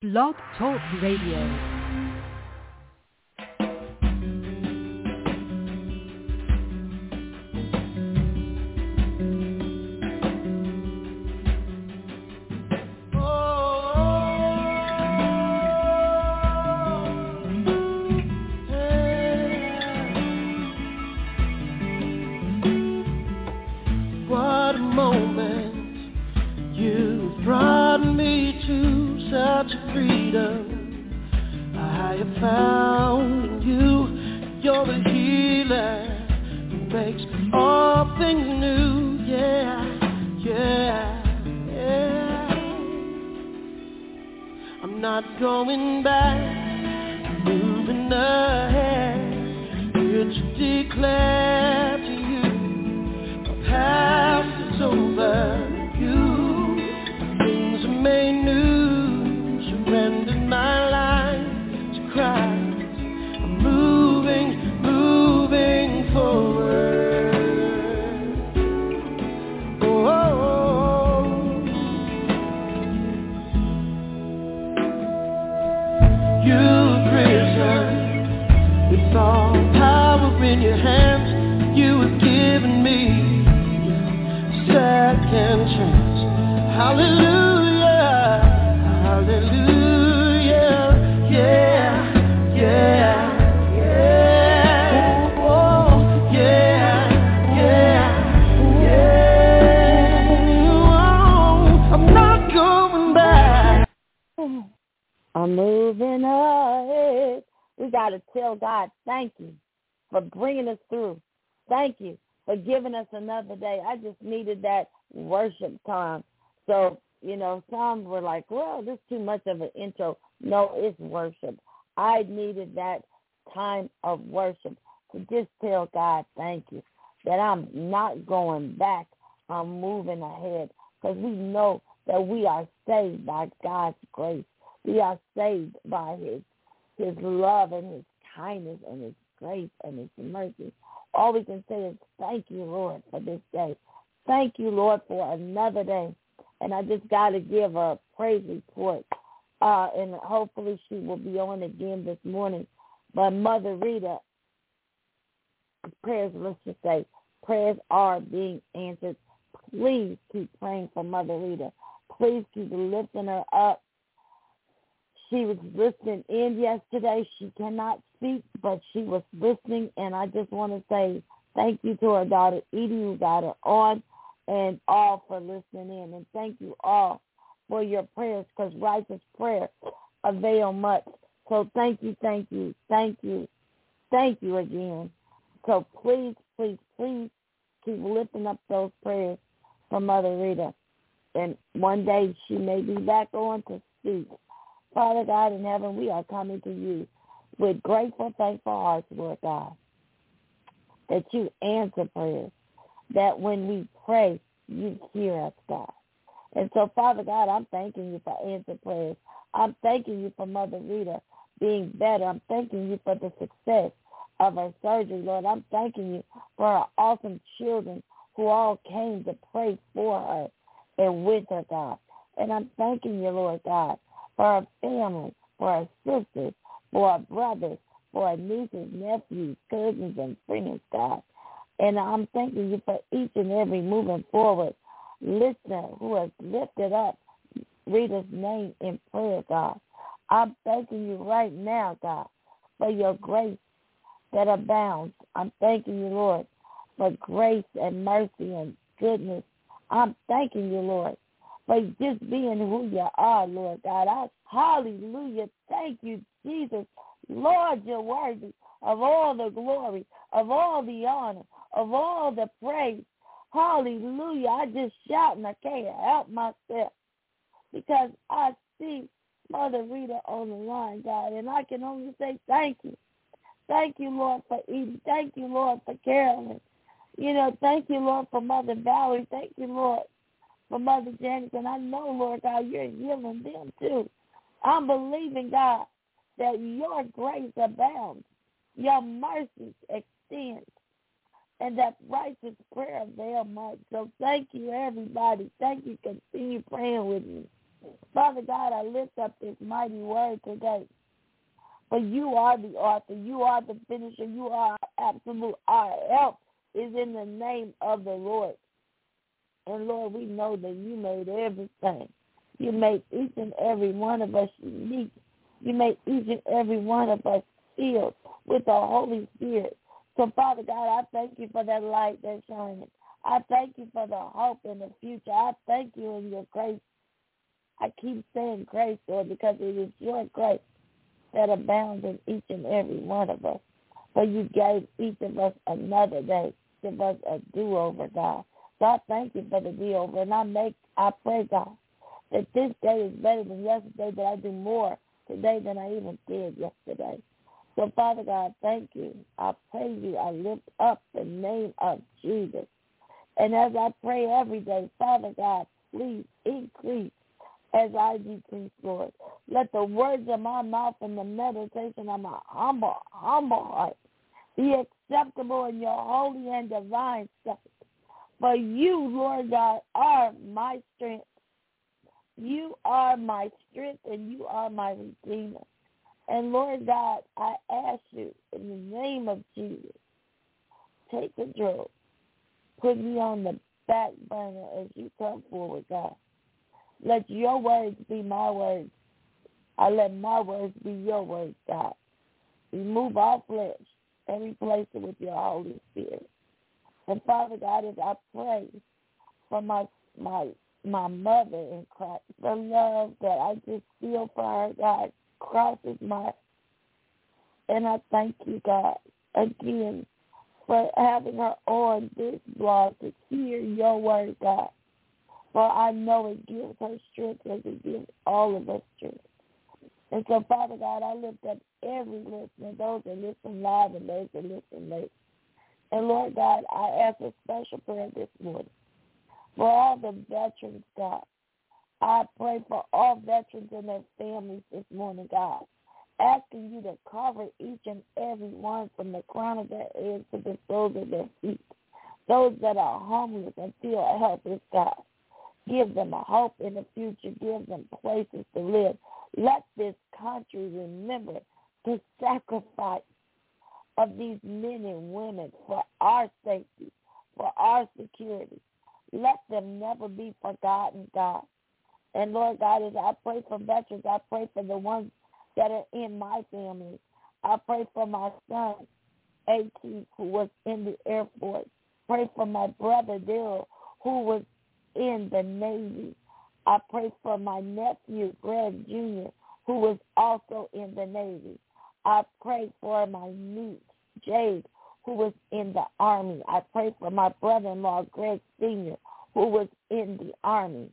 Blog Talk Radio. Another day. I just needed that worship time. So, some were like, well, this is too much of an intro. No, it's worship. I needed that time of worship to just tell God thank you, that I'm not going back. I'm moving ahead because we know that we are saved by God's grace. We are saved by his love and his kindness and his grace and his mercy. All we can say is thank you, Lord, for this day. Thank you, Lord, for another day. And I just got to give a praise report, and hopefully she will be on again this morning. But Mother Rita, prayers, let's just say, prayers are being answered. Please keep praying for Mother Rita. Please keep lifting her up. She was listening in yesterday. She cannot speak, but she was listening, and I just want to say thank you to her daughter, Edie, who got her on, and all for listening in. And thank you all for your prayers, because righteous prayer avail much. So thank you, thank you, thank you, thank you again. So please, please, please keep lifting up those prayers for Mother Rita. And one day she may be back on to speak. Father God in heaven, we are coming to you with grateful, thankful hearts, Lord God, that you answer prayers, that when we pray, you hear us, God. And so, Father God, I'm thanking you for answered prayers. I'm thanking you for Mother Rita being better. I'm thanking you for the success of her surgery, Lord. I'm thanking you for her awesome children who all came to pray for her and with her, God. And I'm thanking you, Lord God, for our family, for our sisters, for our brothers, for our nieces, nephews, cousins, and friends, God. And I'm thanking you for each and every moving forward listener who has lifted up Rita's name in prayer, God. I'm thanking you right now, God, for your grace that abounds. I'm thanking you, Lord, for grace and mercy and goodness. I'm thanking you, Lord, for just being who you are, Lord God. Hallelujah. Thank you, Jesus. Lord, you're worthy of all the glory, of all the honor, of all the praise. Hallelujah. I just shout and I can't help myself because I see Mother Rita on the line, God, and I can only say thank you. Thank you, Lord, for Edie. Thank you, Lord, for Carolyn. Thank you, Lord, for Mother Valerie. Thank you, Lord, for Mother Janice. And I know, Lord God, you're healing them too. I'm believing, God, that your grace abounds, your mercy extends, and that righteous prayer avail much. So thank you, everybody. Thank you. Continue praying with me. Father God, I lift up this mighty word today. For you are the author. You are the finisher. You are absolute. Our help is in the name of the Lord. And, Lord, we know that you made everything. You made each and every one of us unique. You made each and every one of us filled with the Holy Spirit. So, Father God, I thank you for that light that's shining. I thank you for the hope in the future. I thank you in your grace. I keep saying grace, Lord, because it is your grace that abounds in each and every one of us. For you gave each of us another day. Give us a do-over, God. So I thank you for the do-over. And I pray, God, that this day is better than yesterday, that I do more today than I even did yesterday. So, Father God, thank you. I praise you. I lift up the name of Jesus. And as I pray every day, Father God, please increase as I decrease, Lord. Let the words of my mouth and the meditation of my humble heart be acceptable in your holy and divine sight. For you, Lord God, are my strength. You are my strength and you are my redeemer. And, Lord God, I ask you in the name of Jesus, take control. Put me on the back burner as you come forward, God. Let your words be my words. I let my words be your words, God. Remove all flesh and replace it with your Holy Spirit. And, Father God, as I pray for my mother in Christ, the love that I just feel for her, God, crosses my, and I thank you, God, again, for having her on this blog to hear your word, God. For I know it gives her strength as it gives all of us strength. And so, Father God, I lift up every listener, those that listen live and those that listen late. And, Lord God, I ask a special prayer this morning for all the veterans, God. I pray for all veterans and their families this morning, God, asking you to cover each and every one from the crown of their heads to the soles of their feet. Those that are homeless and feel helpless, God, give them a hope in the future. Give them places to live. Let this country remember the sacrifice of these men and women for our safety, for our security. Let them never be forgotten, God. And, Lord God, as I pray for veterans, I pray for the ones that are in my family. I pray for my son, A.T., who was in the Air Force. Pray for my brother, Daryl, who was in the Navy. I pray for my nephew, Greg Jr., who was also in the Navy. I pray for my niece, Jade, who was in the Army. I pray for my brother-in-law, Greg Sr., who was in the Army.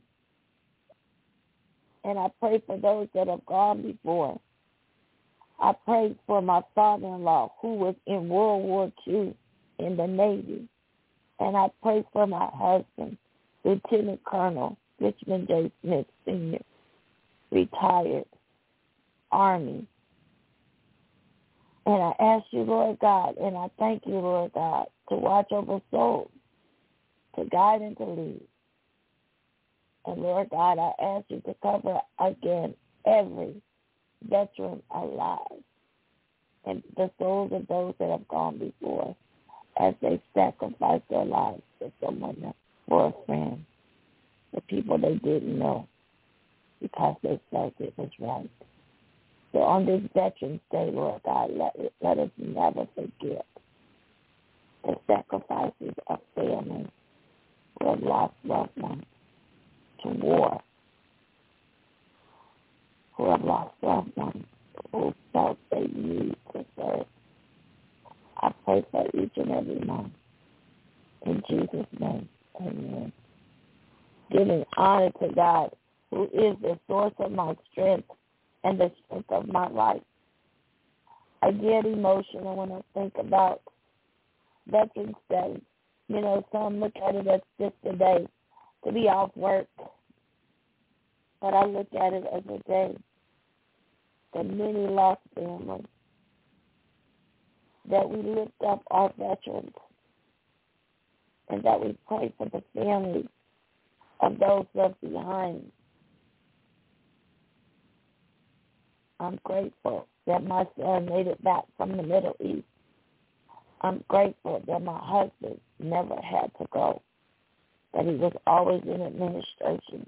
And I pray for those that have gone before. I pray for my father-in-law, who was in World War II in the Navy. And I pray for my husband, Lieutenant Colonel Richmond J. Smith, Sr., retired Army. And I ask you, Lord God, and I thank you, Lord God, to watch over souls, to guide and to lead. And, Lord God, I ask you to cover again every veteran alive and the souls of those that have gone before as they sacrifice their lives for someone else, for a friend, for people they didn't know because they felt it was right. So on this Veterans Day, Lord God, let us never forget the sacrifices of families who have lost loved ones to war, who have lost loved ones, who felt they need to serve. I pray for each and every one. In Jesus' name, amen. Giving honor to God, who is the source of my strength and the strength of my life. I get emotional when I think about Veterans Day. You know, some look at it as just a day to be off work. But I look at it as a day that many lost families, that we lift up our veterans, and that we pray for the families of those left behind, I'm grateful that my son made it back from the Middle East. I'm grateful that my husband never had to go, that he was always in administration,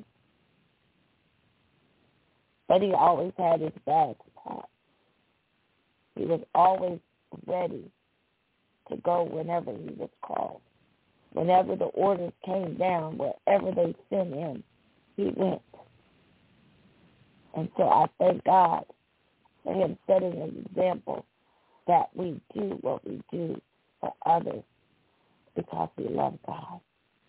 but he always had his bags packed. He was always ready to go whenever he was called. Whenever the orders came down, wherever they sent him, he went. And so I thank God for him setting an example that we do what we do for others because we love God.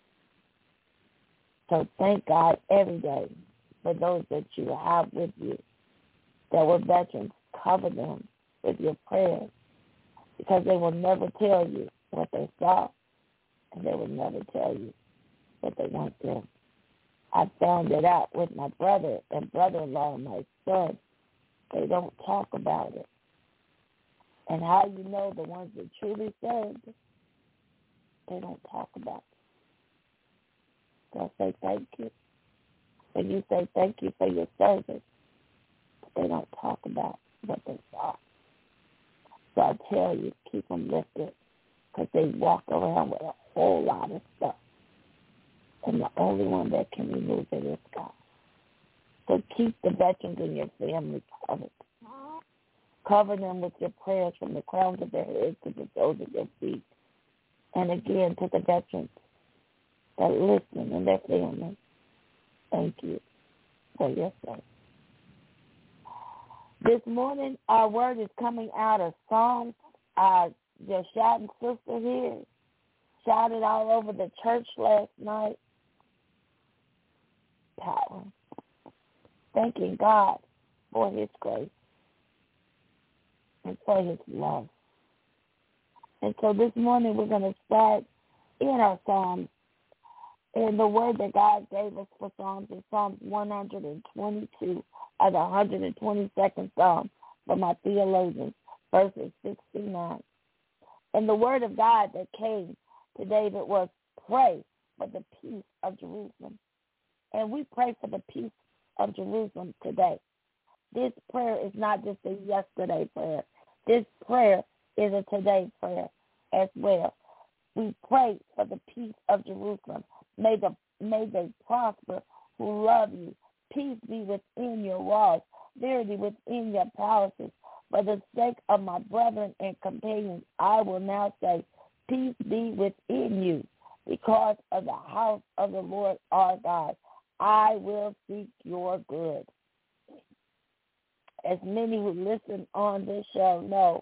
So thank God every day for those that you have with you that were veterans. Cover them with your prayers because they will never tell you what they saw, and they will never tell you what they went through. I found it out with my brother and brother-in-law and my son. They don't talk about it. And how you know the ones that truly served, they don't talk about it. So I say thank you. And you say thank you for your service, but they don't talk about what they saw. So I tell you, keep them lifted because they walk around with a whole lot of stuff. And the only one that can remove it is God. So keep the veterans in your family covered. Cover them with your prayers from the crowns of their heads to the soles of their feet. And again, to the veterans that listen and their families, thank you for your service. This morning, our word is coming out of Psalms. Your shouting sister here shouted all over the church last night. Power. Thanking God for his grace and for his love. And so this morning we're going to start in our Psalms. And the word that God gave us for Psalms is Psalms 122 of the 122nd Psalm from my theologians, verses 6 through 9. And the word of God that came to David was pray for the peace of Jerusalem. And we pray for the peace of Jerusalem today. This prayer is not just a yesterday prayer. This prayer is a today prayer as well. We pray for the peace of Jerusalem. May they prosper who love you. Peace be within your walls, verity within your palaces. For the sake of my brethren and companions, I will now say, peace be within you. Because of the house of the Lord our God, I will seek your good. As many who listen on this show know,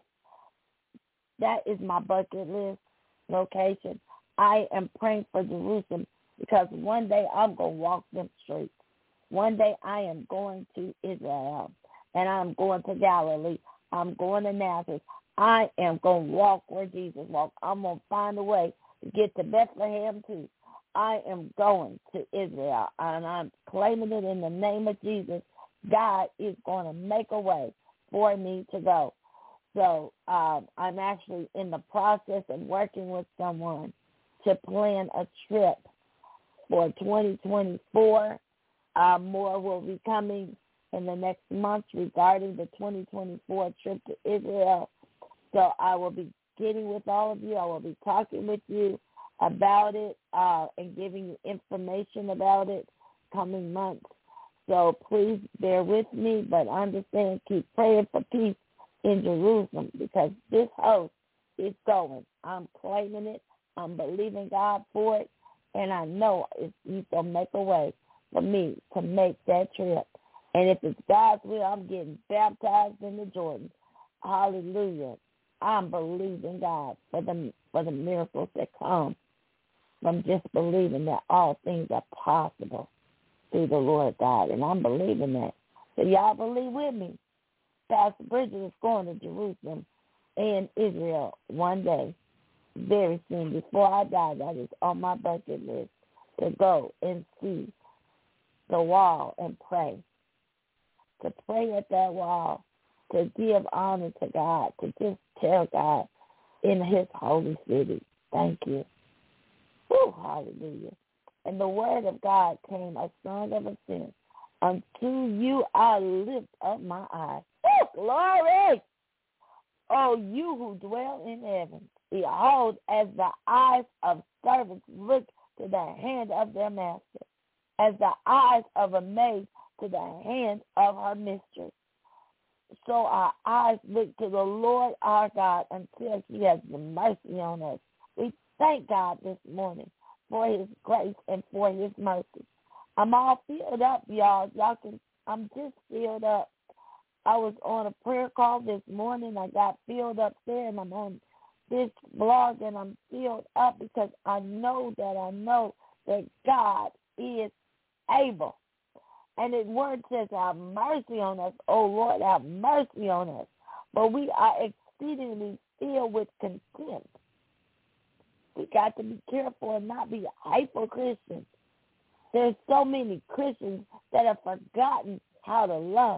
that is my bucket list location. I am praying for Jerusalem because one day I'm going to walk them streets. One day I am going to Israel, and I'm going to Galilee. I'm going to Nazareth. I am going to walk where Jesus walked. I'm going to find a way to get to Bethlehem too. I am going to Israel, and I'm claiming it in the name of Jesus. God is going to make a way for me to go. So I'm actually in the process of working with someone to plan a trip for 2024. More will be coming in the next month regarding the 2024 trip to Israel. So I will be getting with all of you. I will be talking with you about it and giving you information about it coming months. So please bear with me, but understand, keep praying for peace in Jerusalem because this host is going. I'm claiming it. I'm believing God for it, and I know He's going to make a way for me to make that trip. And if it's God's will, I'm getting baptized in the Jordan. Hallelujah. I'm believing God for the miracles that come from just believing that all things are possible through the Lord God. And I'm believing that. So y'all believe with me. Pastor Bridget is going to Jerusalem and Israel one day, very soon. Before I die, that is on my bucket list, to go and see the wall and pray. To pray at that wall, to give honor to God, to just tell God in his holy city, thank you. Woo, hallelujah. And the word of God came, a song of ascent. Unto you I lift up my eyes. Woo! Glory. Oh, you who dwell in heaven, behold, as the eyes of servants look to the hand of their master, as the eyes of a maid to the hand of her mistress. So our eyes look to the Lord our God until he has mercy on us. We thank God this morning for his grace and for his mercy. I'm all filled up, y'all. I'm just filled up. I was on a prayer call this morning. I got filled up there, and I'm on this blog, and I'm filled up because I know that God is able. And his word says, have mercy on us, oh Lord, have mercy on us. But we are exceedingly filled with contempt. We got to be careful and not be hyper Christians. There's so many Christians that have forgotten how to love.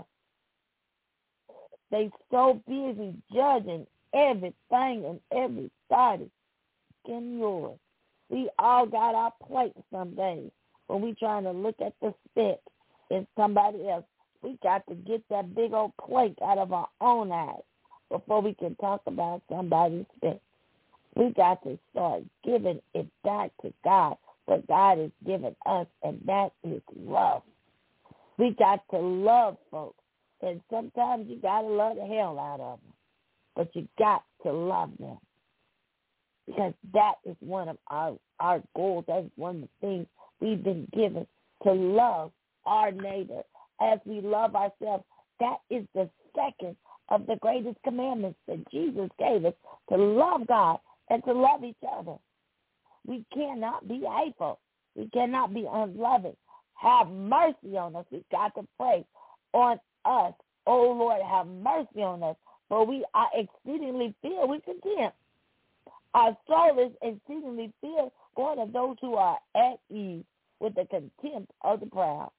They so busy judging everything and everybody. Skin yours. We all got our plate some days when we trying to look at the speck in somebody else. We got to get that big old plate out of our own eyes before we can talk about somebody's speck. We got to start giving it back to God, what God has given us, and that is love. We got to love folks. And sometimes you got to love the hell out of them. But you got to love them. Because that is one of our goals. That's one of the things we've been given, to love our neighbor as we love ourselves. That is the second of the greatest commandments that Jesus gave us, to love God and to love each other. We cannot be hateful. We cannot be unloving. Have mercy on us. We've got to pray on us. Oh, Lord, have mercy on us. For we are exceedingly filled with contempt. Our soul is exceedingly filled, going to those who are at ease with the contempt of the proud.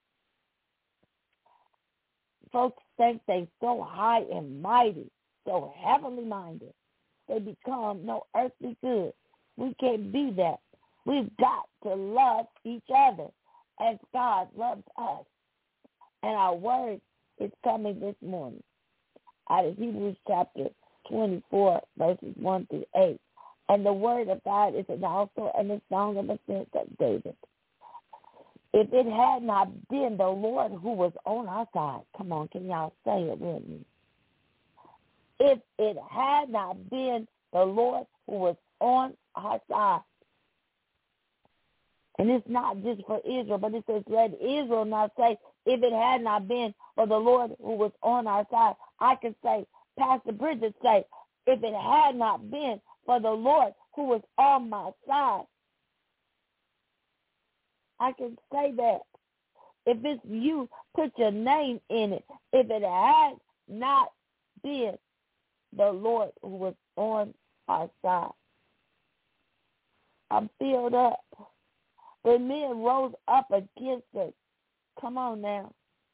Folks think they're so high and mighty, so heavenly minded, they become no earthly good. We can't be that. We've got to love each other as God loves us. And our word is coming this morning out of Hebrews chapter 24, verses 1 through 8. And the word of God is also in the song of ascent of David. If it had not been the Lord who was on our side, come on, can y'all say it with me? If it had not been the Lord who was on our side, and it's not just for Israel, but it says, let Israel not say, if it had not been for the Lord who was on our side. I could say, Pastor Bridget say, if it had not been for the Lord who was on my side. I can say that. If it's you, put your name in it. If it had not been the Lord who was on our side. I'm filled up. When men rose up against us, come on now,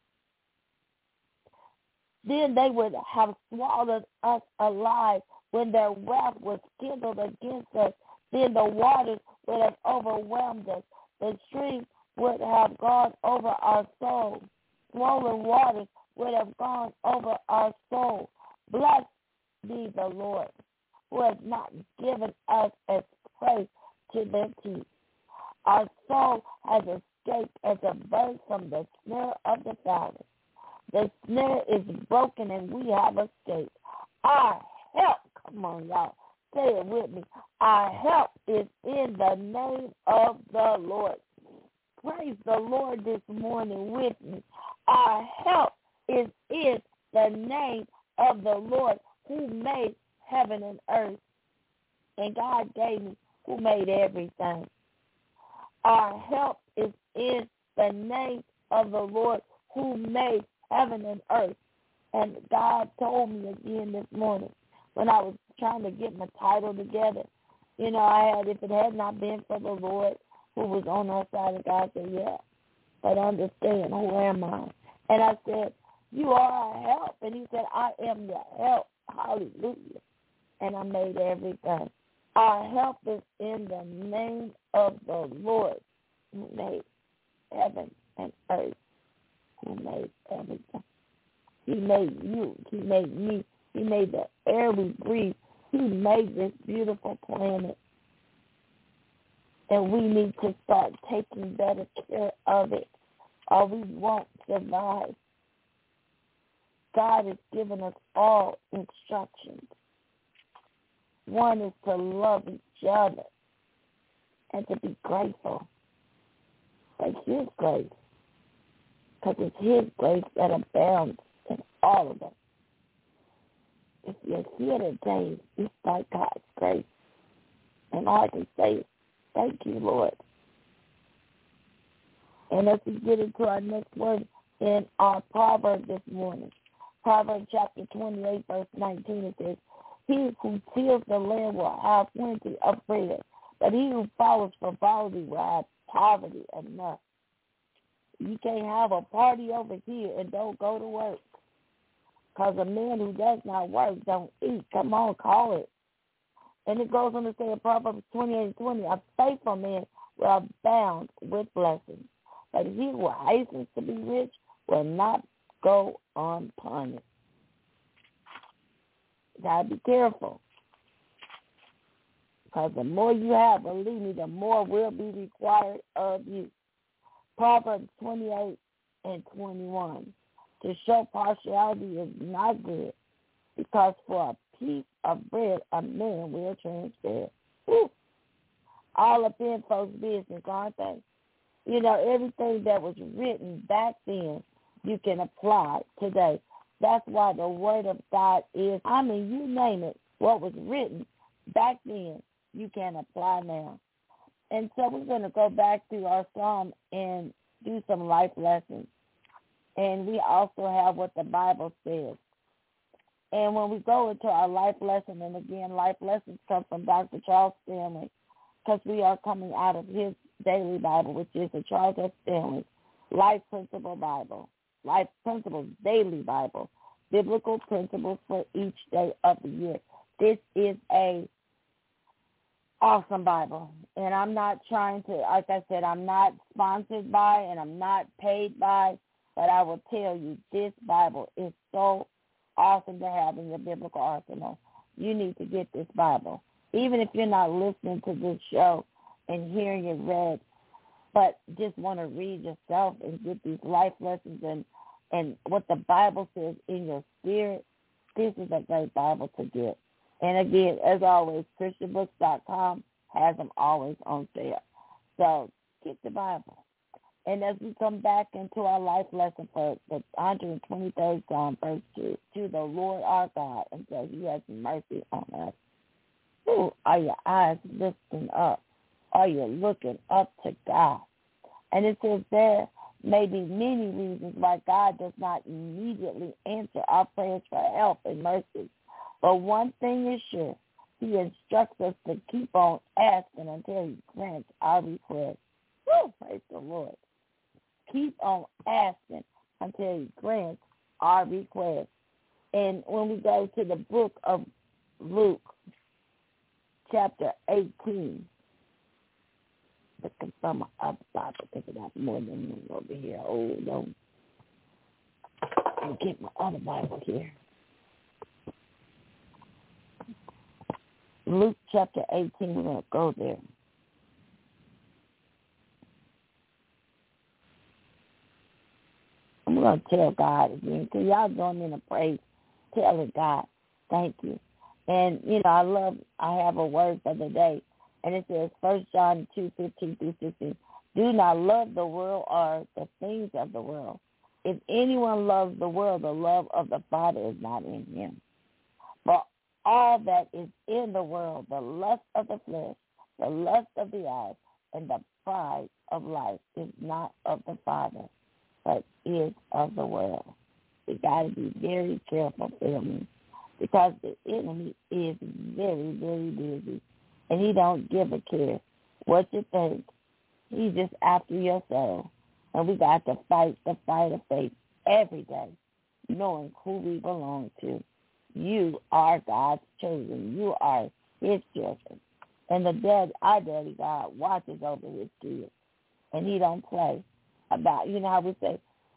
then they would have swallowed us alive. When their wrath was kindled against us, then the waters would have overwhelmed us. The stream would have gone over our soul. Swollen waters would have gone over our soul. Blessed be the Lord, who has not given us as prey to their teeth. Our soul has escaped as a bird from the snare of the fowler. The snare is broken and we have escaped. Our help, come on y'all, say it with me. Our help is in the name of the Lord. Praise the Lord this morning with me. Our help is in the name of the Lord, who made heaven and earth. And God gave me who made everything. Our help is in the name of the Lord, who made heaven and earth. And God told me again this morning when I was trying to get my title together, if it had not been for the Lord who was on our side, and God said, yeah, but understand, who am I? And I said, you are our help. And he said, I am your help. Hallelujah. And I made everything. Our help is in the name of the Lord, who made heaven and earth, who made everything. He made you. He made me. He made the air we breathe. He made this beautiful planet. And we need to start taking better care of it, or we won't survive. God has given us all instructions. One is to love each other and to be grateful for His grace, because it's His grace that abounds in all of us. If you're here today, it's by God's grace. And all I can say is, thank you, Lord. And as we get into our next word in our proverb this morning, Proverbs chapter 28, verse 19, it says, he who tills the land will have plenty of bread, but he who follows frivolity will have poverty enough. You can't have a party over here and don't go to work, because a man who does not work don't eat. Come on, call it. And it goes on to say in Proverbs 28:20, a faithful man will abound with blessings, but he who hastens to be rich will not go unpunished. You gotta be careful, because the more you have, believe me, the more will be required of you. Proverbs 28:21, to show partiality is not good, because for a piece of bread a man will transgress. All up in folks' business, aren't they? You know, everything that was written back then, you can apply today. That's why the Word of God is, you name it, what was written back then, you can apply now. And so we're going to go back through our psalm and do some life lessons. And we also have what the Bible says. And when we go into our life lesson, and again, life lessons come from Dr. Charles Stanley, because we are coming out of his daily Bible, which is the Charles S. Stanley Life Principle Bible, Life Principles Daily Bible, Biblical Principles for each day of the year. This is a awesome Bible. And I'm not trying to, like I said, I'm not sponsored by and I'm not paid by, but I will tell you, this Bible is so awesome to have in your biblical arsenal. You need to get this Bible. Even if you're not listening to this show and hearing it read, but just want to read yourself and get these life lessons and what the Bible says in your spirit, this is a great Bible to get. And again, as always, ChristianBooks.com has them always on sale. So get the Bible. And as we come back into our life lesson for the 123rd Psalm, verse 2, to the Lord our God, until He has mercy on us. Ooh, are your eyes lifting up? Are you looking up to God? And it says there may be many reasons why God does not immediately answer our prayers for help and mercy. But one thing is sure, He instructs us to keep on asking until He grants our request. Woo, praise the Lord. Keep on asking until He grants our request. And when we go to the book of Luke, chapter 18, looking for my other Bible, because I got more than one over here. Oh, no. I'll get my other Bible here. Luke chapter 18, we're going to go there. I'm going to tell God again. Can y'all join me in a praise? Tell it, God, thank you. And, you know, I have a word for the day. And it says, 1 John 2:15-16, do not love the world or the things of the world. If anyone loves the world, the love of the Father is not in him. For all that is in the world, the lust of the flesh, the lust of the eyes, and the pride of life is not of the Father, but is of the world. We got to be very careful, family, because the enemy is very, very busy, and he don't give a care what you think. He's just after your soul, and we got to fight the fight of faith every day, knowing who we belong to. You are God's chosen. You are His children, and our daddy God watches over His kids, and He don't play about. You know how we say,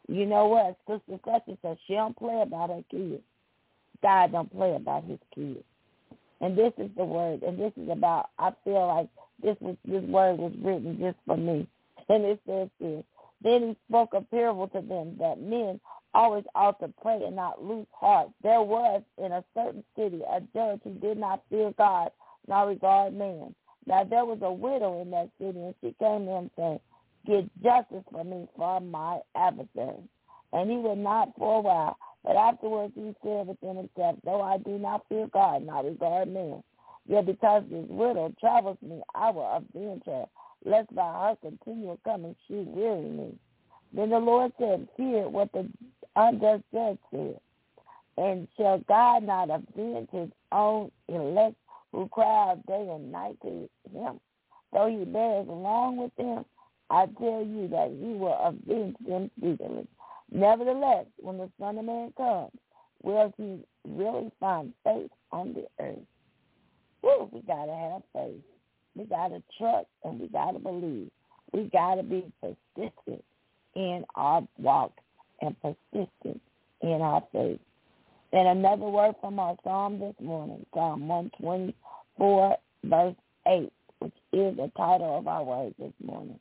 You know what? Sister such and such, she don't play about her kids. God don't play about his kids. And this is the word, and this is about, I feel like this word was written just for me. And it says this: then he spoke a parable to them that men always ought to pray and not lose heart. There was in a certain city a judge who did not fear God nor regard man. Now there was a widow in that city, and she came to him saying, get justice for me from my adversary. And he would not for a while. But afterwards he said within himself, though I do not fear God, nor regard man, yet because this widow troubles me, I will avenge her, lest by her continual coming she weary me. Then the Lord said, hear what the unjust judge said. And shall God not avenge his own elect who cry out day and night to him, though he bears along with them? I tell you that he will avenge them speedily. Nevertheless, when the Son of Man comes, will he really find faith on the earth? Woo, we got to have faith. We got to trust and we got to believe. We got to be persistent in our walk and persistent in our faith. And another word from our psalm this morning, Psalm 124, verse 8, which is the title of our word this morning.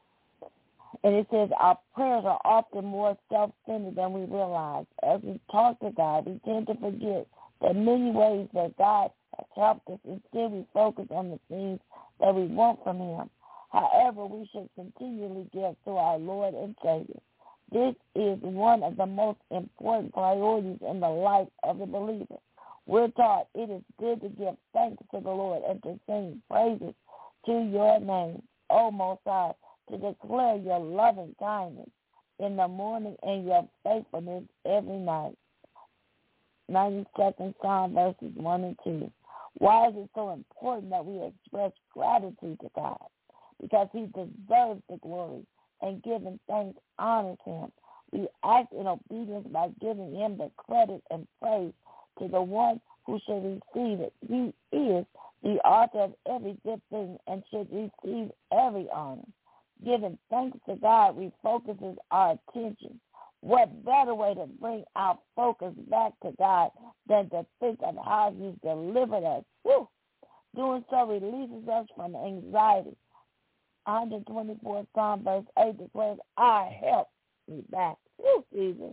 And it says, our prayers are often more self-centered than we realize. As we talk to God, we tend to forget the many ways that God has helped us. Instead, we focus on the things that we want from him. However, we should continually give to our Lord and Savior. This is one of the most important priorities in the life of the believer. We're taught it is good to give thanks to the Lord and to sing praises to your name, O Most High, to declare your loving kindness in the morning and your faithfulness every night. 92nd Psalm, verses 1 and 2. Why is it so important that we express gratitude to God? Because he deserves the glory, and giving thanks honors him. We act in obedience by giving him the credit and praise to the one who should receive it. He is the author of every good thing and should receive every honor. Giving thanks to God refocuses our attention. What better way to bring our focus back to God than to think of how he's delivered us? Woo! Doing so releases us from anxiety. 124 Psalm verse 8 declares, I help me back. Woo, Jesus.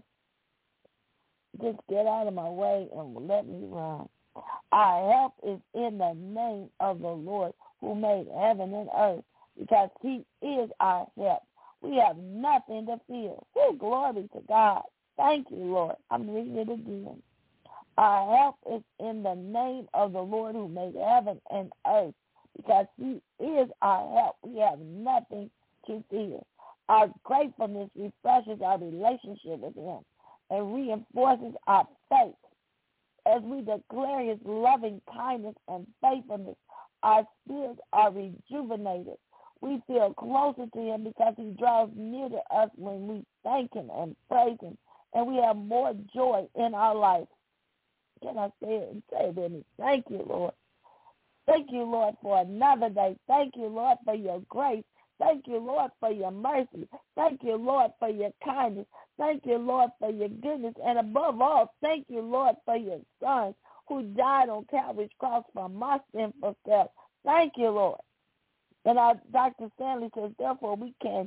Just get out of my way and let me run. Our help is in the name of the Lord who made heaven and earth, because he is our help. We have nothing to fear. Woo, glory to God. Thank you, Lord. I'm reading it again. Our help is in the name of the Lord who made heaven and earth, because he is our help. We have nothing to fear. Our gratefulness refreshes our relationship with him and reinforces our faith. As we declare his loving kindness and faithfulness, our spirits are rejuvenated. We feel closer to him because he draws near to us when we thank him and praise him, and we have more joy in our life. Can I say it and say it with me? Thank you, Lord. Thank you, Lord, for another day. Thank you, Lord, for your grace. Thank you, Lord, for your mercy. Thank you, Lord, for your kindness. Thank you, Lord, for your goodness. And above all, thank you, Lord, for your son who died on Calvary's cross for my sinful self. Thank you, Lord. And Dr. Stanley says, therefore,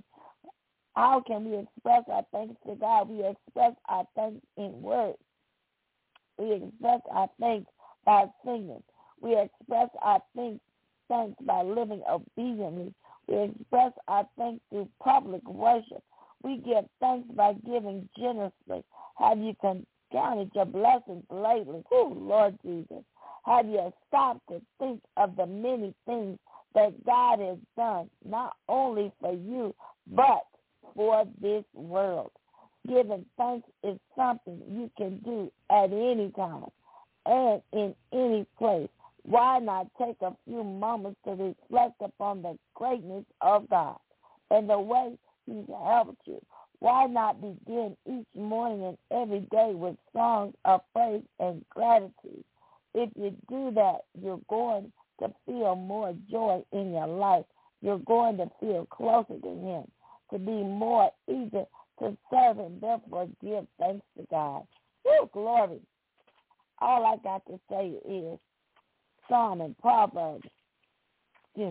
how can we express our thanks to God? We express our thanks in words. We express our thanks by singing. We express our thanks by living obediently. We express our thanks through public worship. We give thanks by giving generously. Have you counted your blessings lately? Oh, Lord Jesus. Have you stopped to think of the many things that God has done, not only for you, but for this world? Giving thanks is something you can do at any time and in any place. Why not take a few moments to reflect upon the greatness of God and the way he's helped you? Why not begin each morning and every day with songs of praise and gratitude? If you do that, you're going to feel more joy in your life. You're going to feel closer to him, to be more eager to serve him. Therefore, give thanks to God. Woo, glory. All I got to say is Psalm and Proverbs. Just,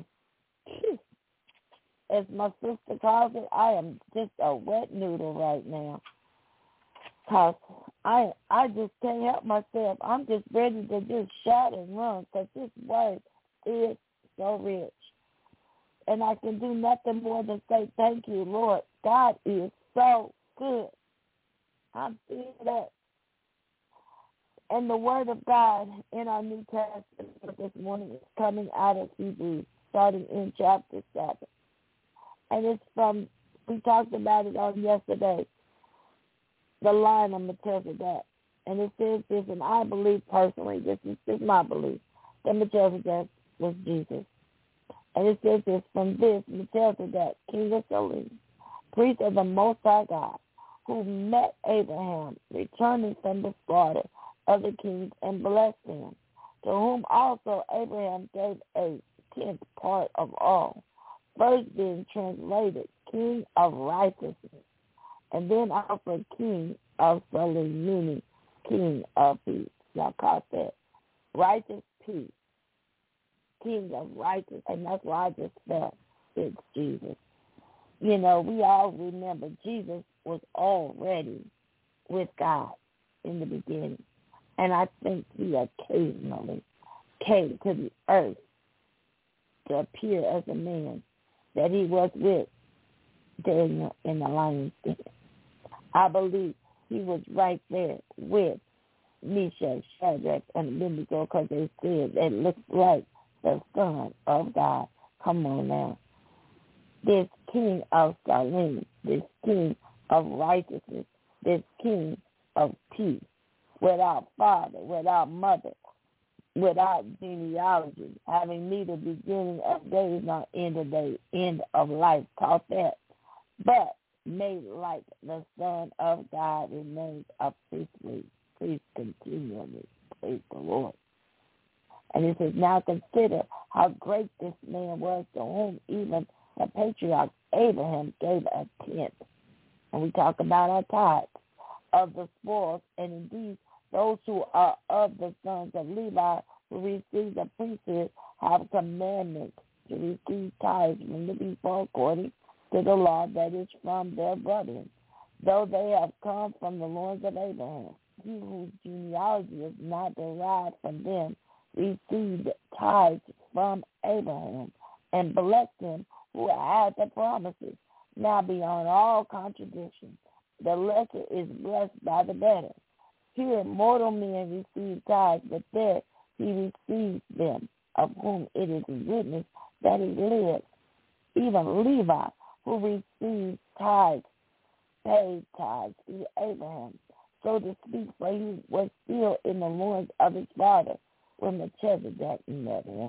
as my sister calls it, I am just a wet noodle right now. Because I just can't help myself. I'm just ready to just shout and run because this word is so rich. And I can do nothing more than say thank you, Lord. God is so good. I'm feeling that. And the word of God in our New Testament this morning is coming out of Hebrews, starting in chapter 7. And it's from, we talked about it on yesterday, the line of Melchizedek. And it says this, and I believe personally, this is my belief, that Melchizedek was Jesus. And it says this, from this Melchizedek, king of Salem, priest of the Most High God, who met Abraham, returning from the slaughter of the kings, and blessed him, to whom also Abraham gave a tenth part of all, first being translated king of righteousness, and then also king of Salem, meaning king of peace. Y'all caught that? Righteous peace. King of righteousness. And that's why I just felt it's Jesus. You know, we all remember Jesus was already with God in the beginning. And I think he occasionally came to the earth to appear as a man that he was with Daniel in the lion's den. I believe he was right there with Meshach, Shadrach, and Abednego because they said that looks like the Son of God. Come on now. This king of Salem, this king of righteousness, this king of peace, without father, without mother, without genealogy, having neither beginning of days nor end of days, end of life, taught that, but made like the Son of God remains a priest continually. Praise the Lord. And it says, now consider how great this man was, to whom even the patriarch Abraham gave a tenth. And we talk about our tithes of the spoils, and indeed those who are of the sons of Levi who receive the priesthood have commandments to receive tithes from the people according to the law that is from their brethren, though they have come from the loins of Abraham. He whose genealogy is not derived from them received tithes from Abraham, and blessed him who had the promises. Now beyond all contradiction, the lesser is blessed by the better. Here mortal men receive tithes, but there he receives them, of whom it is witness that he lives. Even Levi, who received tithes, paid tithes to Abraham, so to speak, for he was still in the loins of his father when Melchizedek met him.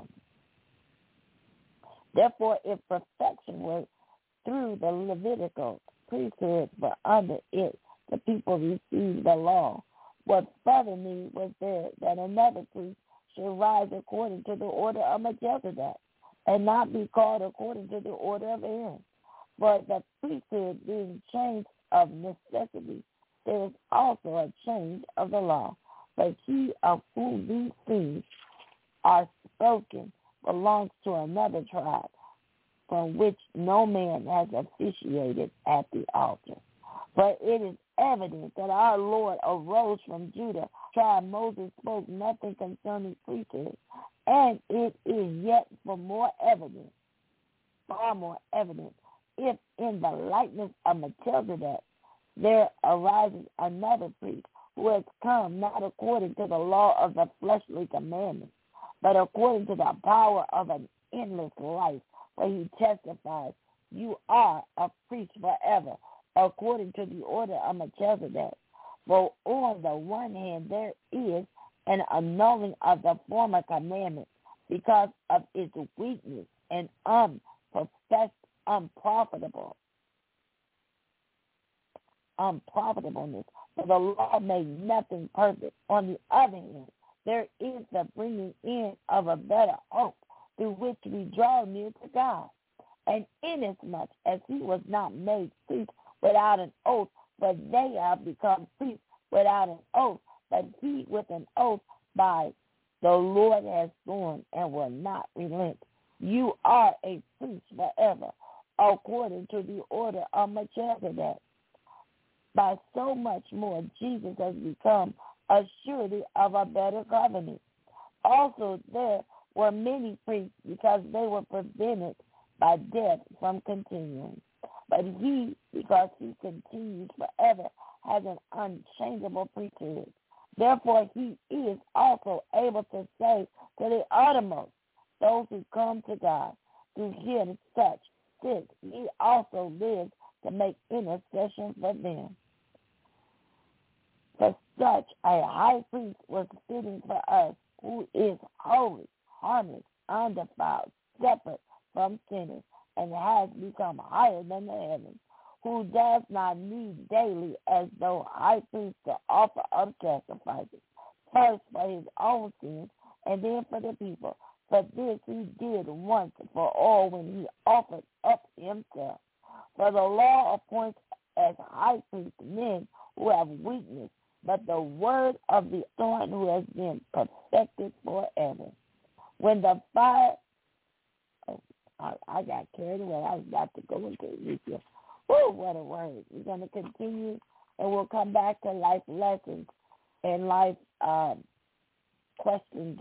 Therefore, if perfection was through the Levitical priesthood, for under it the people received the law, what further need was there that another priest should rise according to the order of Melchizedek, and not be called according to the order of Aaron? For the priesthood being changed of necessity, there is also a change of the law. But he of whom these things are spoken belongs to another tribe, from which no man has officiated at the altar. But it is evident that our Lord arose from Judah. Tribe Moses spoke nothing concerning priesthood, and it is yet far more evident, if in the likeness of Melchizedek there arises another priest who has come not according to the law of the fleshly commandments, but according to the power of an endless life, where he testifies, you are a priest forever, according to the order of Melchizedek. For on the one hand there is an annulling of the former commandment because of its weakness and unprofitableness. For the law made nothing perfect. On the other hand, there is the bringing in of a better hope, through which we draw near to God. And inasmuch as he was not made priest without an oath, for they have become priests without an oath. But he with an oath by the Lord has sworn and will not relent. You are a priest forever, according to the order of Melchizedek. By so much more, Jesus has become a surety of a better covenant. Also, there were many priests because they were prevented by death from continuing. But he, because he continues forever, has an unchangeable priesthood. Therefore, he is also able to save to the uttermost those who come to God through him, such, since he also lives to make intercession for them. For such a high priest was fitting for us, who is holy, harmless, undefiled, separate from sinners, and has become higher than the heavens, who does not need daily as though high priest to offer up sacrifices, first for his own sins and then for the people. For this he did once for all when he offered up himself. For the law appoints as high priest men who have weakness, but the word of the Lord who has been perfected forever. When the fire, I got carried away. I was about to go into Ezekiel. Oh, what a word. We're going to continue, and we'll come back to life lessons and life questions,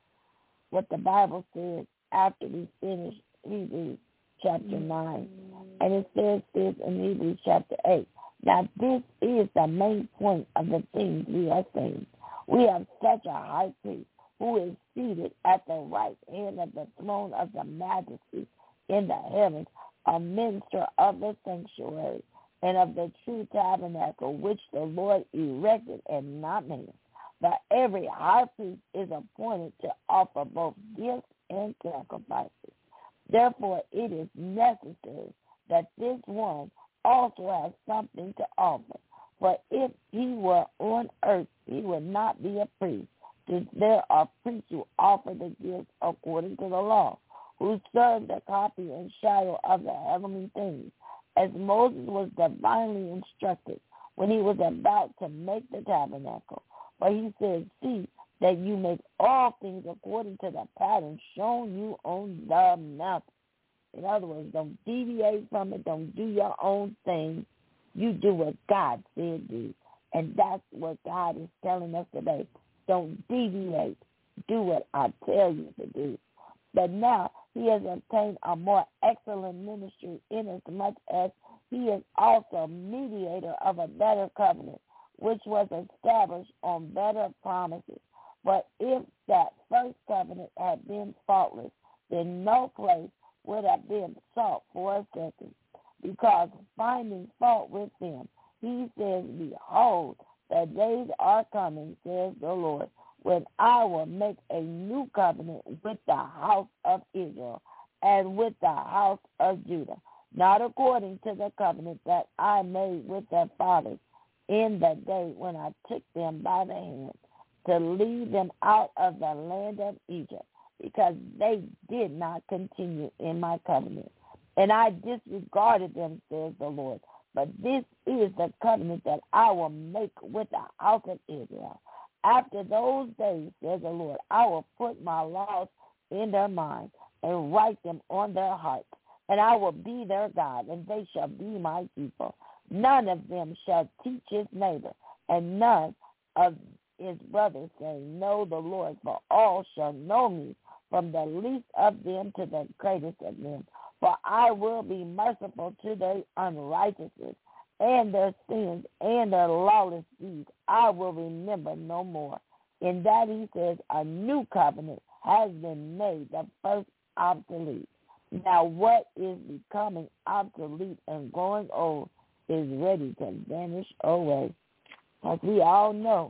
what the Bible says after we finish Hebrews chapter 9. And it says this in Hebrews chapter 8. Now, this is the main point of the things we are saying. We have such a high priest who is seated at the right hand of the throne of the majesty in the heavens, a minister of the sanctuary and of the true tabernacle, which the Lord erected and not man. But every high priest is appointed to offer both gifts and sacrifices. Therefore, it is necessary that this one also has something to offer. For if he were on earth, he would not be a priest, since there are priests who offer the gifts according to the law, who serve the copy and shadow of the heavenly things, as Moses was divinely instructed when he was about to make the tabernacle. For he said, see that you make all things according to the pattern shown you on the mountain. In other words, don't deviate from it. Don't do your own thing. You do what God said do. And that's what God is telling us today. Don't deviate. Do what I tell you to do. But now he has obtained a more excellent ministry, inasmuch as he is also mediator of a better covenant, which was established on better promises. But if that first covenant had been faultless, then no place would have been sought for a second, because finding fault with them, he says, behold, the days are coming, says the Lord, when I will make a new covenant with the house of Israel and with the house of Judah, not according to the covenant that I made with their fathers in the day when I took them by the hand to lead them out of the land of Egypt, because they did not continue in my covenant. And I disregarded them, says the Lord. But this is the covenant that I will make with the house of Israel. After those days, says the Lord, I will put my laws in their minds and write them on their hearts. And I will be their God, and they shall be my people. None of them shall teach his neighbor, and none of his brothers, saying, know the Lord, for all shall know me, from the least of them to the greatest of them. For I will be merciful to their unrighteousness, and their sins and their lawless deeds I will remember no more. In that he says, a new covenant has been made, the first obsolete. Now what is becoming obsolete and growing old is ready to vanish away. As we all know,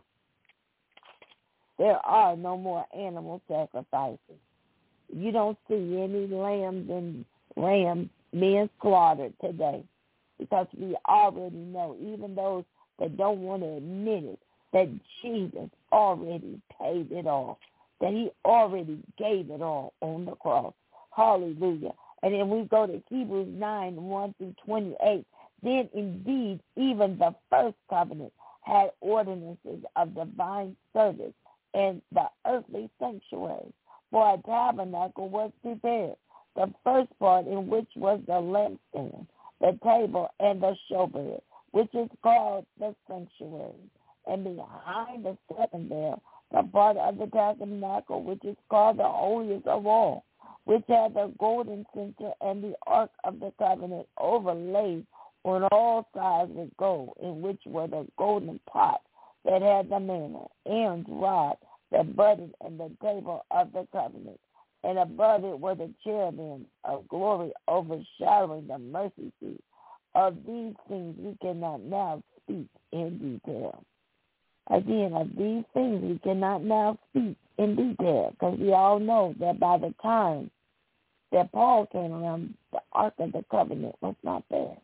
there are no more animal sacrifices. You don't see any lambs and rams being slaughtered today, because we already know, even those that don't want to admit it, that Jesus already paid it all, that he already gave it all on the cross. Hallelujah. And then we go to Hebrews 9, 1 through 28. Then indeed, even the first covenant had ordinances of divine service in the earthly sanctuary. For a tabernacle was prepared, the first part in which was the lampstand, the table, and the showbread, which is called the sanctuary. And behind the second veil, the part of the tabernacle, which is called the holiest of all, which had the golden censer and the ark of the covenant overlaid on all sides with gold, in which were the golden pot that had the manna, Aaron's rod that budded, and the table of the covenant. And above it were the cherubims of glory overshadowing the mercy seat. Of these things we cannot now speak in detail. Again, of these things we cannot now speak in detail, because we all know that by the time that Paul came around, the Ark of the Covenant was not there.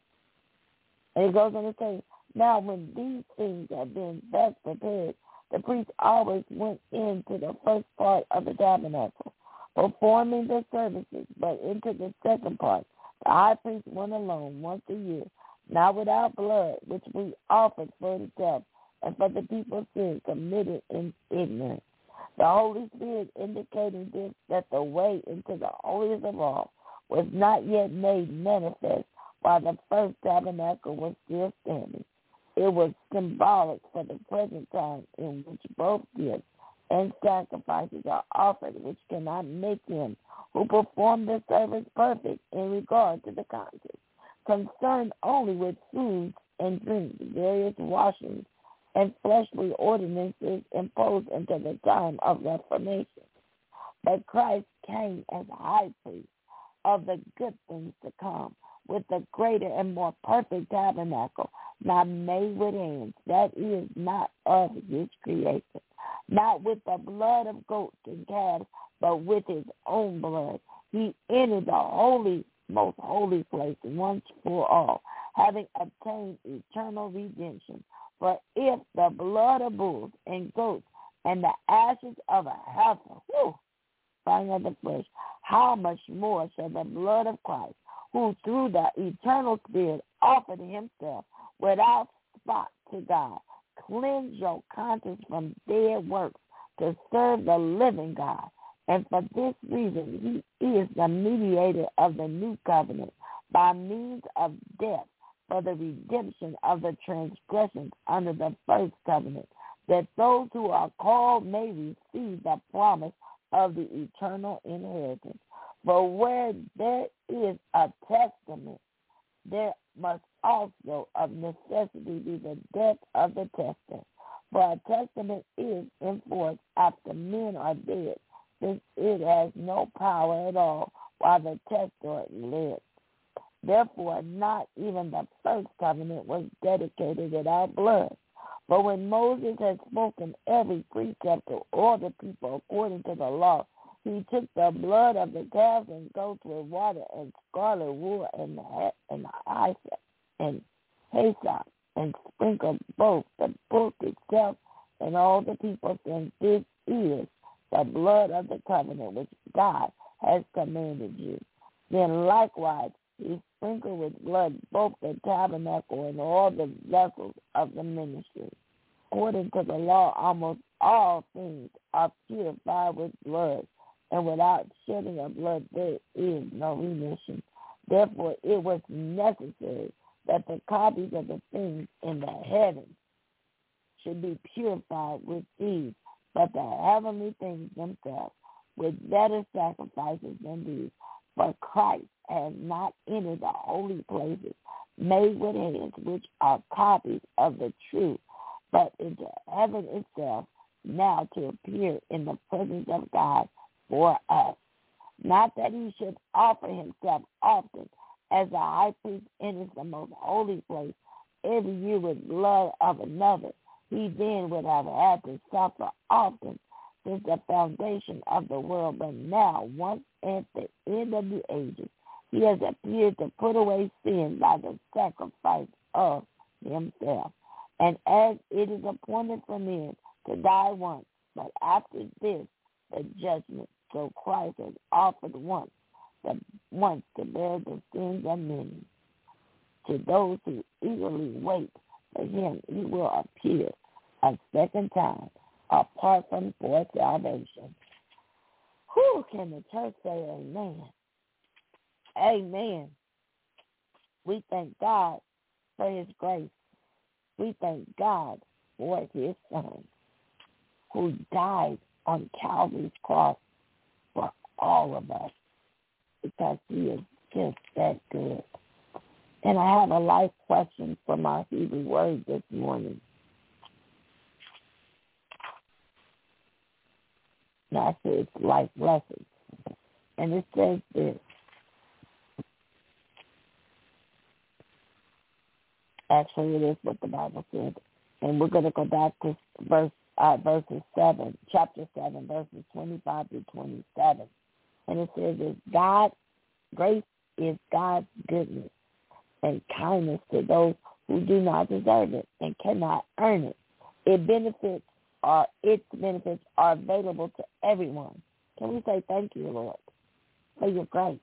And it goes on to say, now when these things had been thus prepared, the priest always went into the first part of the tabernacle, performing the services, but into the second part, the high priest went alone once a year, not without blood, which we offered for himself and for the people's sins committed in ignorance. The Holy Spirit indicating this, that the way into the holiest of all was not yet made manifest while the first tabernacle was still standing. It was symbolic for the present time in which both gifts and sacrifices are offered, which cannot make him who performed the service perfect in regard to the conscience, concerned only with foods and drinks, various washings, and fleshly ordinances imposed until the time of Reformation. But Christ came as high priest of the good things to come, with the greater and more perfect tabernacle, not made with hands, that is, not of his creation, not with the blood of goats and calves, but with his own blood. He entered the holy, most holy place once for all, having obtained eternal redemption. For if the blood of bulls and goats and the ashes of a heifer, fire of the flesh, how much more shall the blood of Christ, who through the eternal Spirit offered himself without spot to God, cleanse your conscience from dead works to serve the living God. And for this reason, he is the mediator of the new covenant by means of death for the redemption of the transgressions under the first covenant, that those who are called may receive the promise of the eternal inheritance. For where there is a testament, there must also of necessity be the death of the testator. For a testament is enforced after men are dead, since it has no power at all while the testator lives. Therefore, not even the first covenant was dedicated without blood. But when Moses had spoken every precept to all the people according to the law, he took the blood of the calves and goats with water and scarlet wool and hyssop and hyssop and sprinkled both the book itself and all the people, saying, "This is the blood of the covenant which God has commanded you." Then likewise he sprinkled with blood both the tabernacle and all the vessels of the ministry. According to the law, almost all things are purified with blood, and without shedding of blood there is no remission. Therefore it was necessary that the copies of the things in the heavens should be purified with these, but the heavenly things themselves with better sacrifices than these. For Christ has not entered the holy places made with hands, which are copies of the truth, but into heaven itself, now to appear in the presence of God for us. Not that he should offer himself often, as the high priest enters the most holy place every year with blood of another. He then would have had to suffer often since the foundation of the world. But now, once at the end of the ages, he has appeared to put away sin by the sacrifice of himself. And as it is appointed for men to die once, but after this, the judgment, so Christ has offered once to bear the sins of many. To those who eagerly wait for him, he will appear a second time, apart from for salvation. Who can the church say amen? Amen. We thank God for his grace. We thank God for his son, who died on Calvary's cross for all of us, because he is just that good. And I have a life question from our Hebrew word this morning. That's its life lesson. And it says this. Actually, it is what the Bible said. And we're going to go back to verses 7, chapter 7, verses 25 through 27. And it says this: grace is God's goodness and kindness to those who do not deserve it and cannot earn it. Its benefits are available to everyone. Can we say thank you, Lord, for your grace?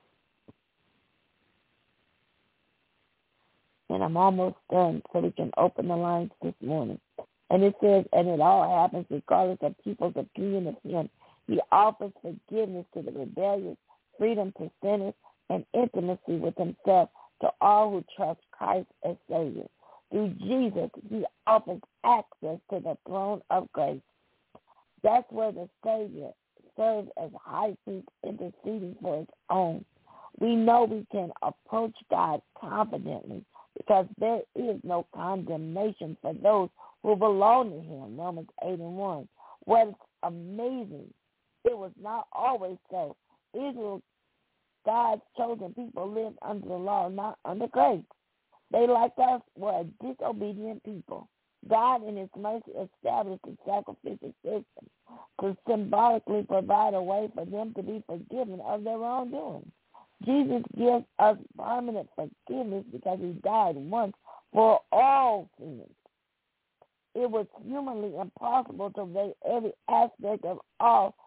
And I'm almost done so we can open the lines this morning. And it says, and it all happens regardless of people's opinion of him. He offers forgiveness to the rebellious, freedom to sinners, and intimacy with himself to all who trust Christ as Savior. Through Jesus, he offers access to the throne of grace. That's where the Savior serves as high priest, interceding for his own. We know we can approach God confidently because there is no condemnation for those who belong to him, Romans 8:1. What's amazing, it was not always so. Israel, God's chosen people, lived under the law, not under grace. They, like us, were a disobedient people. God, in his mercy, established a sacrificial system to symbolically provide a way for them to be forgiven of their wrongdoing. Jesus gives us permanent forgiveness because he died once for all sins. It was humanly impossible to obey every aspect of all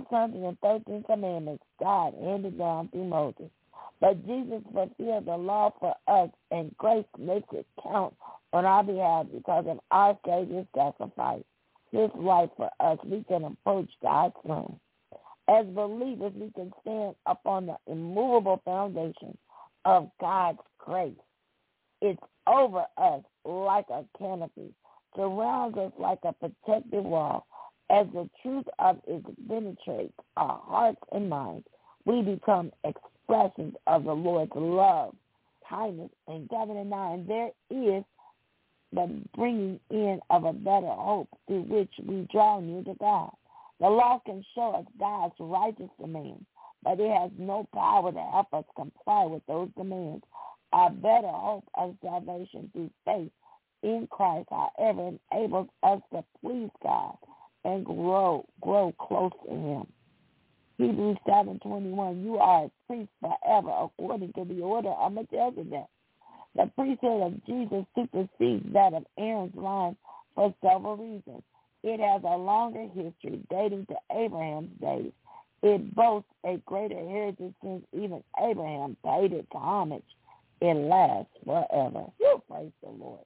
613 commandments God handed down through Moses. But Jesus fulfilled the law for us, and grace makes it count on our behalf because of our Savior's sacrifice. His life for us, we can approach God's throne. As believers, we can stand upon the immovable foundation of God's grace. It's over us like a canopy, surrounds us like a protective wall. As the truth of it penetrates our hearts and minds, we become expressions of the Lord's love, kindness, and governing now. And there is the bringing in of a better hope through which we draw near to God. The law can show us God's righteous demands, but it has no power to help us comply with those demands. Our better hope of salvation through faith in Christ, however, enables us to please God and grow close to him. Hebrews 7:21, you are a priest forever according to the order of Melchizedek. The priesthood of Jesus supersedes that of Aaron's line for several reasons. It has a longer history dating to Abraham's days. It boasts a greater heritage since even Abraham paid it to homage. It lasts forever. Praise the Lord.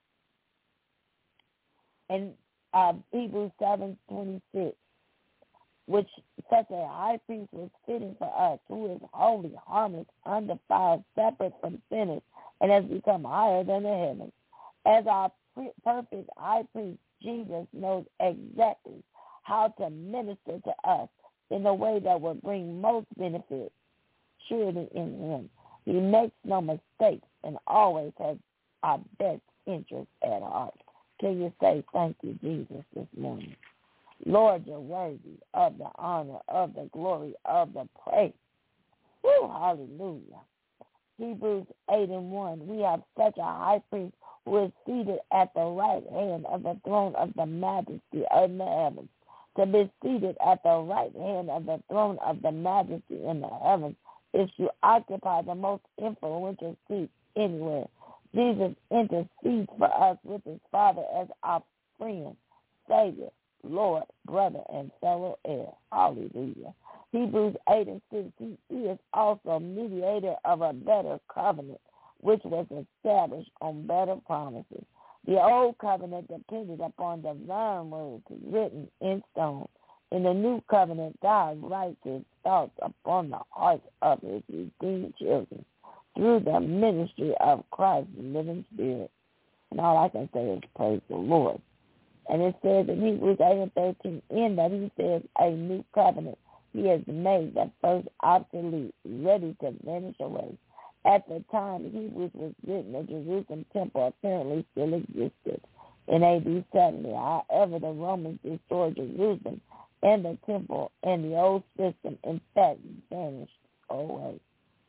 And Hebrews 7:26, which such a high priest was fitting for us, who is holy, harmless, undefiled, separate from sinners, and has become higher than the heavens. As our perfect high priest, Jesus knows exactly how to minister to us in a way that will bring most benefit, surely in him. He makes no mistakes and always has our best interest at heart. Can you say thank you, Jesus, this morning? Lord, you're worthy of the honor, of the glory, of the praise. Woo, hallelujah. Hebrews 8:1, we have such a high priest who is seated at the right hand of the throne of the majesty of the heavens. To be seated at the right hand of the throne of the majesty in the heavens is to occupy the most influential seat anywhere. Jesus intercedes for us with his Father as our friend, Savior, Lord, brother, and fellow heir. Hallelujah. Hebrews 8:6, he is also mediator of a better covenant, which was established on better promises. The old covenant depended upon divine words written in stone. In the new covenant, God writes his thoughts upon the hearts of his redeemed children through the ministry of Christ's living spirit. And all I can say is praise the Lord. And it says in Hebrews 8:13, in that he says a new covenant, he has made the first obsolete, ready to vanish away. At the time Hebrews was written, the Jerusalem temple apparently still existed in AD 70. However, the Romans destroyed Jerusalem and the temple, and the old system, in fact, vanished away.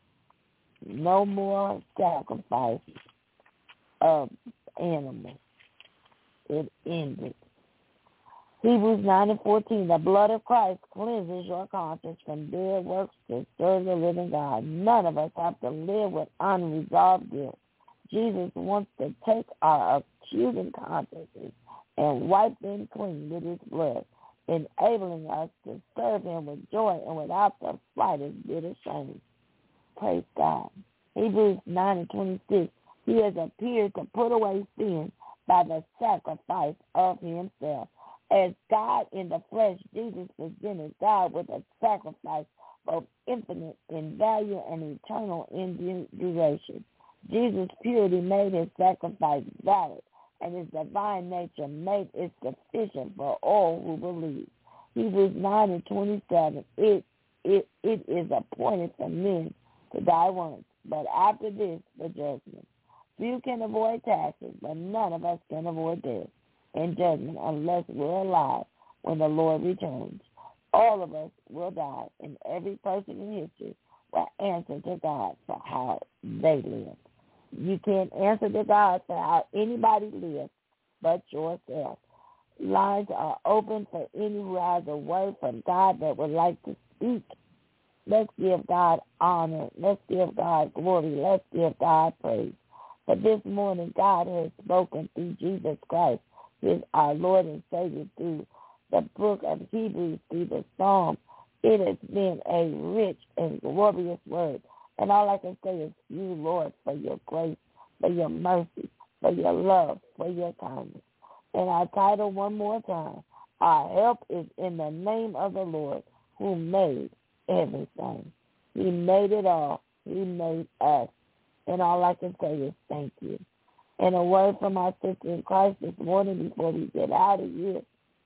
No more sacrifice of animals. It ended. Hebrews 9:14, the blood of Christ cleanses your conscience from dead works to serve the living God. None of us have to live with unresolved guilt. Jesus wants to take our accusing consciences and wipe them clean with his blood, enabling us to serve him with joy and without the slightest bit of shame. Praise God. Hebrews 9:26, he has appeared to put away sin by the sacrifice of himself. As God in the flesh, Jesus presented God with a sacrifice both infinite in value and eternal in duration. Jesus' purity made his sacrifice valid, and his divine nature made it sufficient for all who believe. Hebrews 9:27, it is appointed for men to die once, but after this, the judgment. Few can avoid taxes, but none of us can avoid death and judgment unless we're alive when the Lord returns. All of us will die, and every person in history will answer to God for how they live. You can't answer to God for how anybody lives but yourself. Lines are open for any who has a word from God that would like to speak. Let's give God honor. Let's give God glory. Let's give God praise. But this morning, God has spoken through Jesus Christ, who is our Lord and Savior, through the book of Hebrews, through the Psalm. It has been a rich and glorious word. And all I can say is you, Lord, for your grace, for your mercy, for your love, for your kindness. And our title one more time, our help is in the name of the Lord who made everything. He made it all. He made us. And all I can say is thank you. And a word from our sister in Christ this morning before we get out of here.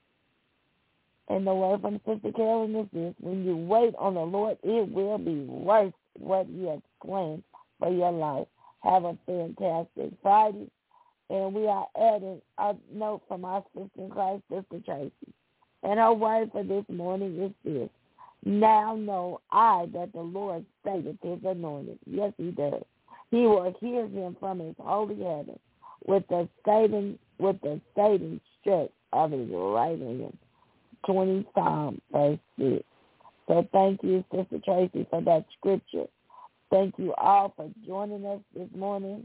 And the word from Sister Carolyn is this: when you wait on the Lord, it will be worth what he has planned for your life. Have a fantastic Friday. And we are adding a note from our sister in Christ, Sister Tracy. And her word for this morning is this: now know I that the Lord saveth his anointed. Yes, he does. He will hear him from his holy heaven with the saving stretch of his right hand. 20 Psalm, verse 6. So thank you, Sister Tracy, for that scripture. Thank you all for joining us this morning.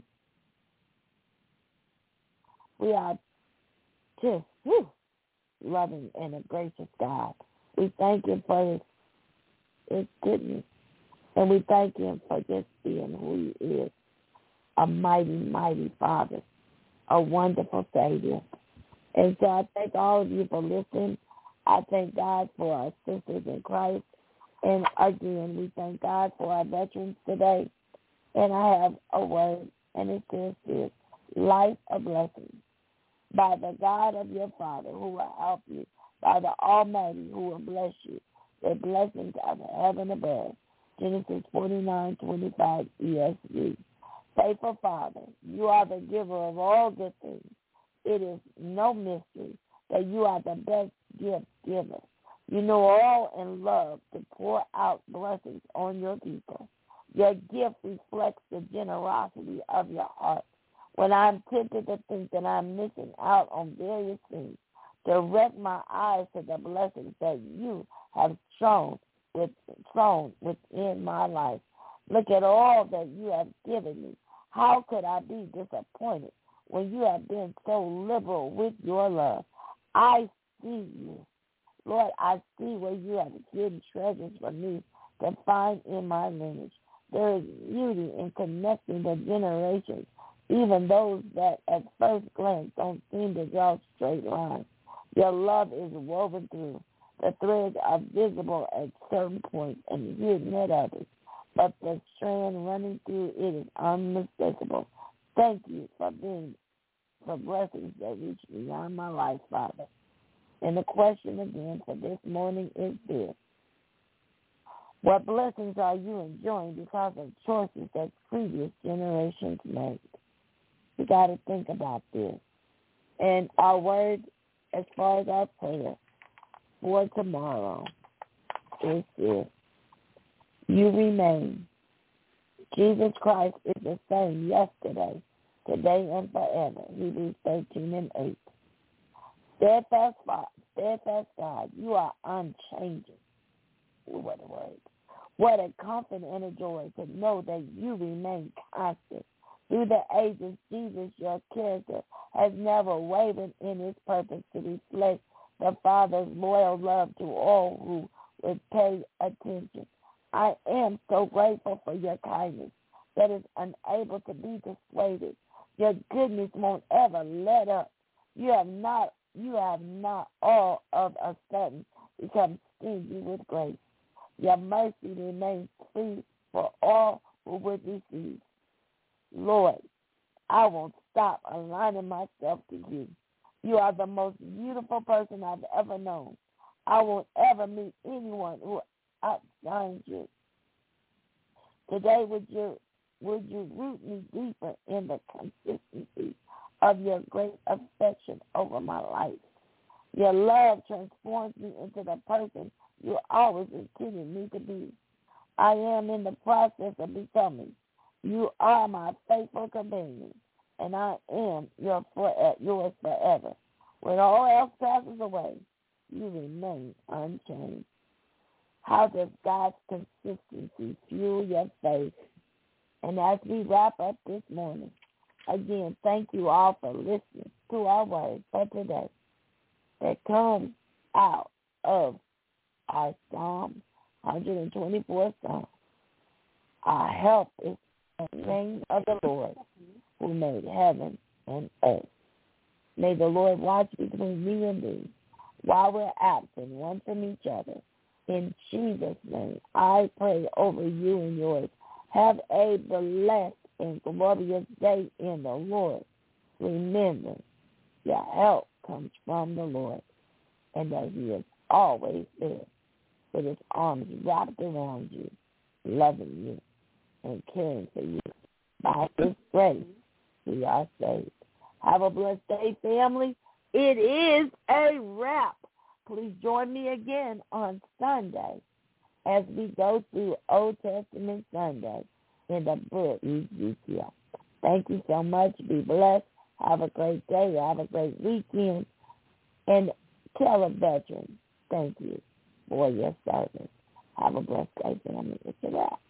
We are just loving and a gracious God. We thank him for his goodness. And we thank him for just being who he is. A mighty, mighty Father. A wonderful Savior. And so I thank all of you for listening. I thank God for our sisters in Christ. And again, we thank God for our veterans today. And I have a word, and it says this: life a blessing. By the God of your Father who will help you, by the Almighty who will bless you, the blessings of heaven above. Genesis 49:25 ESV. Faithful Father, you are the giver of all good things. It is no mystery that you are the best gift giver. You know all and love to pour out blessings on your people. Your gift reflects the generosity of your heart. When I'm tempted to think that I'm missing out on various things, direct my eyes to the blessings that you have sown within my life. Look at all that you have given me. How could I be disappointed when you have been so liberal with your love? I see you. Lord, I see where you have hidden treasures for me to find in my lineage. There is beauty in connecting the generations, even those that at first glance don't seem to draw straight lines. Your love is woven through. The threads are visible at certain points and hidden at others, but the strand running through it is unmistakable. Thank you for blessings that reach beyond my life, Father. And the question again for this morning is this: what blessings are you enjoying because of choices that previous generations made? We got to think about this. And our word, as far as our prayer for tomorrow, is this: you remain. Jesus Christ is the same yesterday, today, and forever. Hebrews 13:8. Steadfast God, you are unchanging. What a word. What a comfort and a joy to know that you remain constant. Through the ages, Jesus, your character, has never wavered in his purpose to reflect the Father's loyal love to all who would pay attention. I am so grateful for your kindness that is unable to be dissuaded. Your goodness won't ever let up. You have not all of a sudden become stingy with grace. Your mercy remains free for all who would receive. Lord, I won't stop aligning myself to you. You are the most beautiful person I've ever known. I won't ever meet anyone who outshines you. Today, would you root me deeper in the consistency of your great affection over my life? Your love transforms me into the person you always intended me to be. I am in the process of becoming. You are my faithful companion, and I am yours forever. When all else passes away, you remain unchanged. How does God's consistency fuel your faith? And as we wrap up this morning, again, thank you all for listening to our word for today that comes out of our Psalm 124 Psalm. Our help is in the name of the Lord who made heaven and earth. May the Lord watch between me and thee while we're absent one from each other. In Jesus' name, I pray over you and yours. Have a blessed and glorious day in the Lord. Remember, your help comes from the Lord, and that he is always there with his arms wrapped around you, loving you and caring for you. By his grace, we are saved. Have a blessed day, family. It is a wrap. Please join me again on Sunday as we go through Old Testament Sunday in the book of Ezekiel. Thank you so much. Be blessed. Have a great day. Have a great weekend. And tell a veteran, thank you for your service. Have a blessed day, family. It's a wrap.